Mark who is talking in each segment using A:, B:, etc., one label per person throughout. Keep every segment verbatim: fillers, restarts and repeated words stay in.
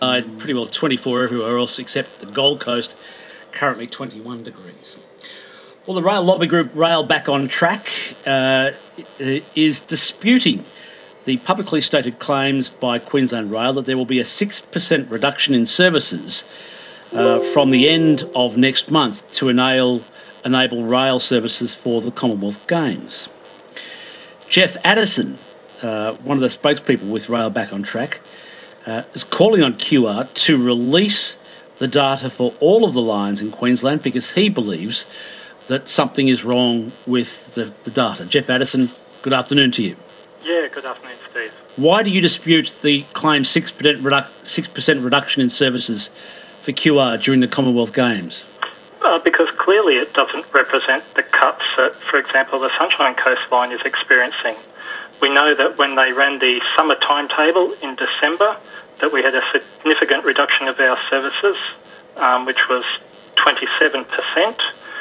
A: Pretty well twenty-four everywhere else except the Gold Coast, currently twenty-one degrees. Well, the rail lobby group Rail Back on Track uh, is disputing the publicly stated claims by Queensland Rail that there will be a six percent reduction in services uh, from the end of next month to enable, enable rail services for the Commonwealth Games. Jeff Addison, uh, one of the spokespeople with Rail Back on Track, uh, is calling on Q R to release the data for all of the lines in Queensland because he believes that something is wrong with the, the data. Jeff Addison, good afternoon to you.
B: Yeah, good afternoon, Steve.
A: Why do you dispute the claimed six percent, redu- six percent reduction in services for Q R during the Commonwealth Games?
B: Uh, because clearly it doesn't represent the cuts that, for example, the Sunshine Coast line is experiencing. We know that when they ran the summer timetable in December, that we had a significant reduction of our services, um, which was twenty-seven percent.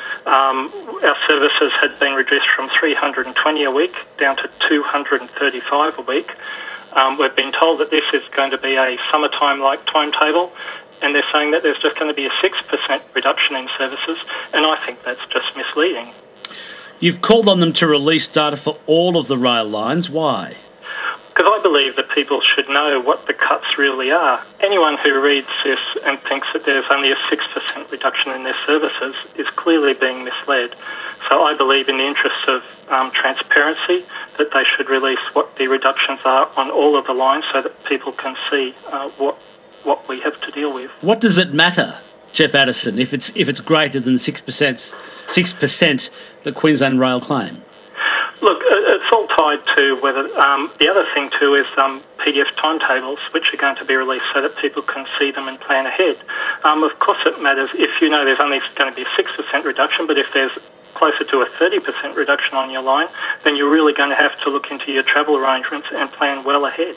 B: Um, our services had been reduced from three hundred twenty a week down to two hundred thirty-five a week. Um, we've been told that this is going to be a summertime-like timetable, and they're saying that there's just going to be a six percent reduction in services, and I think that's just misleading.
A: You've called on them to release data for all of the rail lines. Why?
B: Because I believe that people should know what the cuts really are. Anyone who reads this and thinks that there's only a six percent reduction in their services is clearly being misled. So I believe in the interests of um, transparency that they should release what the reductions are on all of the lines so that people can see uh, what what we have to deal with.
A: What does it matter, Jeff Addison, if it's if it's greater than six percent, six percent the Queensland Rail claim?
B: Look, it's all tied to whether... Um, the other thing too is um, P D F timetables, which are going to be released so that people can see them and plan ahead. Um, of course it matters if you know there's only going to be a six percent reduction, but if there's closer to a thirty percent reduction on your line, then you're really going to have to look into your travel arrangements and plan well ahead.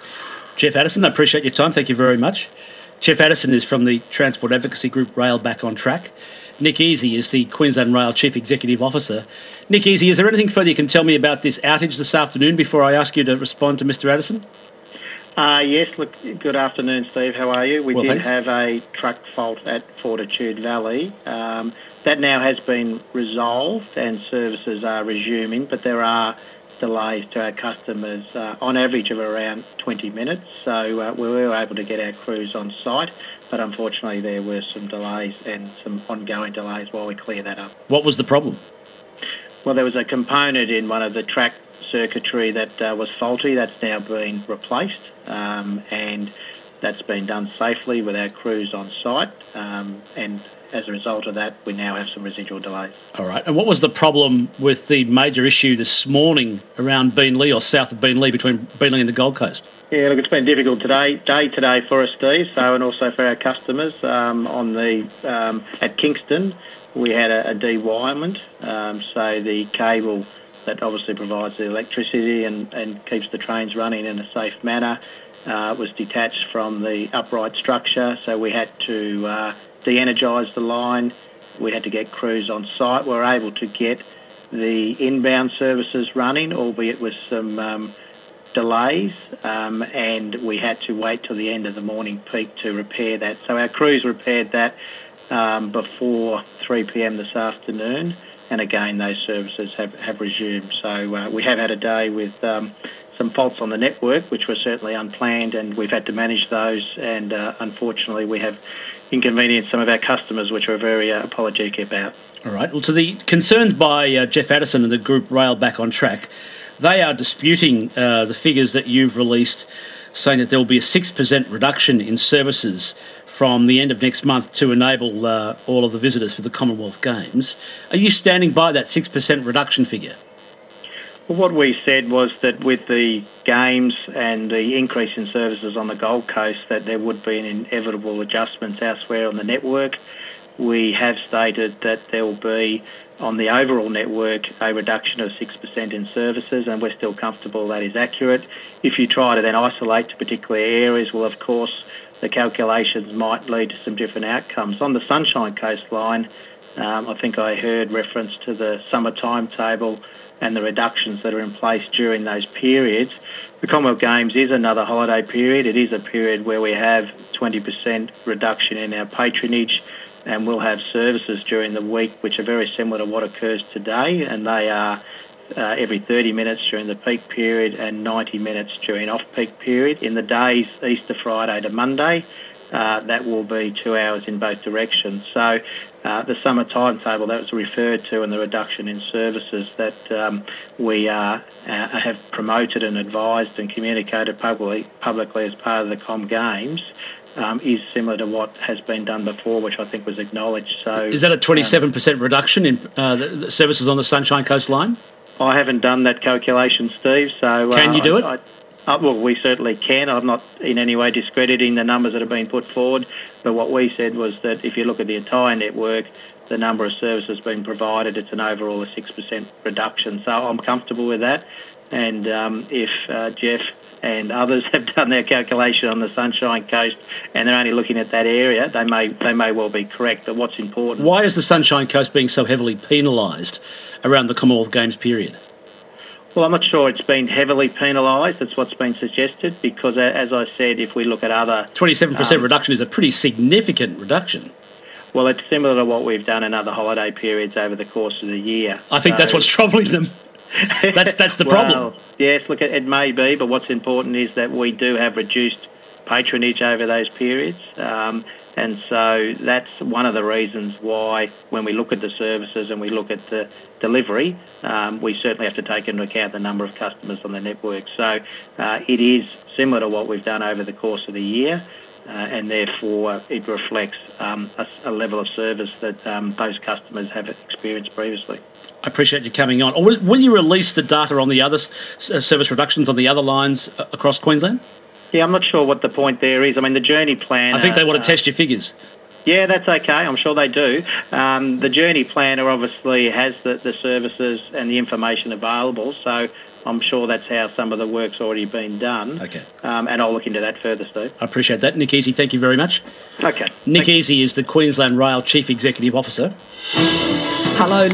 A: Jeff Addison, I appreciate your time. Thank you very much. Jeff Addison is from the transport advocacy group Rail Back on Track. Nick Easy is the Queensland Rail Chief Executive Officer. Nick Easy, is there anything further you can tell me about this outage this afternoon before I ask you to respond to Mister Addison?
C: Uh, yes, look, good afternoon, Steve. How are you? We
A: well,
C: did
A: thanks.
C: have a truck fault at Fortitude Valley. Um, that now has been resolved and services are resuming, but there are delays to our customers uh, on average of around twenty minutes. So uh, we were able to get our crews on site, but unfortunately there were some delays and some ongoing delays while we clear that up.
A: What was the problem?
C: Well, there was a component in one of the track circuitry that uh, was faulty. That's now been replaced, um, and that's been done safely with our crews on site. Um, and as a result of that, we now have some residual delays.
A: All right. And what was the problem with the major issue this morning around Beenleigh or south of Beenleigh, between Beenleigh and the Gold Coast?
C: Yeah, look, it's been difficult today, day today for us, Steve, so, and also for our customers. Um, on the um, at Kingston, we had a, a dewirement, um, so the cable that obviously provides the electricity and, and keeps the trains running in a safe manner uh, was detached from the upright structure, so we had to uh, de-energise the line. We had to get crews on site. We were able to get the inbound services running, albeit with some um, delays, um, and we had to wait till the end of the morning peak to repair that. So our crews repaired that um, before three p.m. this afternoon, and again those services have, have resumed. So uh, we have had a day with um, some faults on the network, which were certainly unplanned, and we've had to manage those, and uh, unfortunately we have inconvenienced some of our customers, which we're very uh, apologetic about.
A: All right. Well, to the concerns by uh, Jeff Addison and the group Rail Back on Track, they are disputing uh, the figures that you've released, saying that there will be a six percent reduction in services from the end of next month to enable uh, all of the visitors for the Commonwealth Games. Are you standing by that six percent reduction figure?
C: Well, what we said was that with the Games and the increase in services on the Gold Coast, that there would be an inevitable adjustments elsewhere on the network. We have stated that there will be, on the overall network, a reduction of six percent in services, and we're still comfortable that is accurate. If you try to then isolate to particular areas, well, of course, the calculations might lead to some different outcomes. On the Sunshine Coast line, um, I think I heard reference to the summer timetable and the reductions that are in place during those periods. The Commonwealth Games is another holiday period. It is a period where we have twenty percent reduction in our patronage, and we'll have services during the week which are very similar to what occurs today, and they are uh, every thirty minutes during the peak period and ninety minutes during off-peak period. In the days Easter Friday to Monday, uh, that will be two hours in both directions. So uh, the summer timetable that was referred to and the reduction in services that um, we uh, uh, have promoted and advised and communicated publicly, publicly as part of the Com Games Um, is similar to what has been done before, which I think was acknowledged. So,
A: is that a twenty-seven percent um, reduction in uh, the, the services on the Sunshine Coast line?
C: I haven't done that calculation, Steve. So
A: can uh, you do
C: I,
A: it?
C: I, uh, well, we certainly can. I'm not in any way discrediting the numbers that have been put forward, but what we said was that if you look at the entire network, the number of services being provided, it's an overall a six percent reduction. So I'm comfortable with that. And um, if uh, Jeff and others have done their calculation on the Sunshine Coast and they're only looking at that area, they may they may well be correct. But what's important...
A: Why is the Sunshine Coast being so heavily penalised around the Commonwealth Games period?
C: Well, I'm not sure it's been heavily penalised. That's what's been suggested because, as I said, if we look at other...
A: twenty-seven percent
C: um,
A: reduction is a pretty significant reduction.
C: Well, it's similar to what we've done in other holiday periods over the course of the year.
A: I think so, that's what's troubling them. That's that's the
C: well,
A: problem.
C: Yes, look, it may be, but what's important is that we do have reduced patronage over those periods, um, and so that's one of the reasons why when we look at the services and we look at the delivery, um, we certainly have to take into account the number of customers on the network. So uh, it is similar to what we've done over the course of the year. Uh, and therefore it reflects um, a, a level of service that um, those customers have experienced previously.
A: I appreciate you coming on. Or will, will you release the data on the other s- service reductions on the other lines uh, across Queensland?
C: Yeah, I'm not sure what the point there is. I mean, the journey plan...
A: I think they want to
C: uh,
A: test your figures.
C: Yeah, that's okay. I'm sure they do. Um, the journey planner obviously has the, the services and the information available, so I'm sure that's how some of the work's already been done.
A: Okay.
C: Um, and I'll look into that further, Steve.
A: I appreciate that. Nick Easy, thank you very much.
C: Okay.
A: Nick Easy is the Queensland Rail Chief Executive Officer.
D: Hello.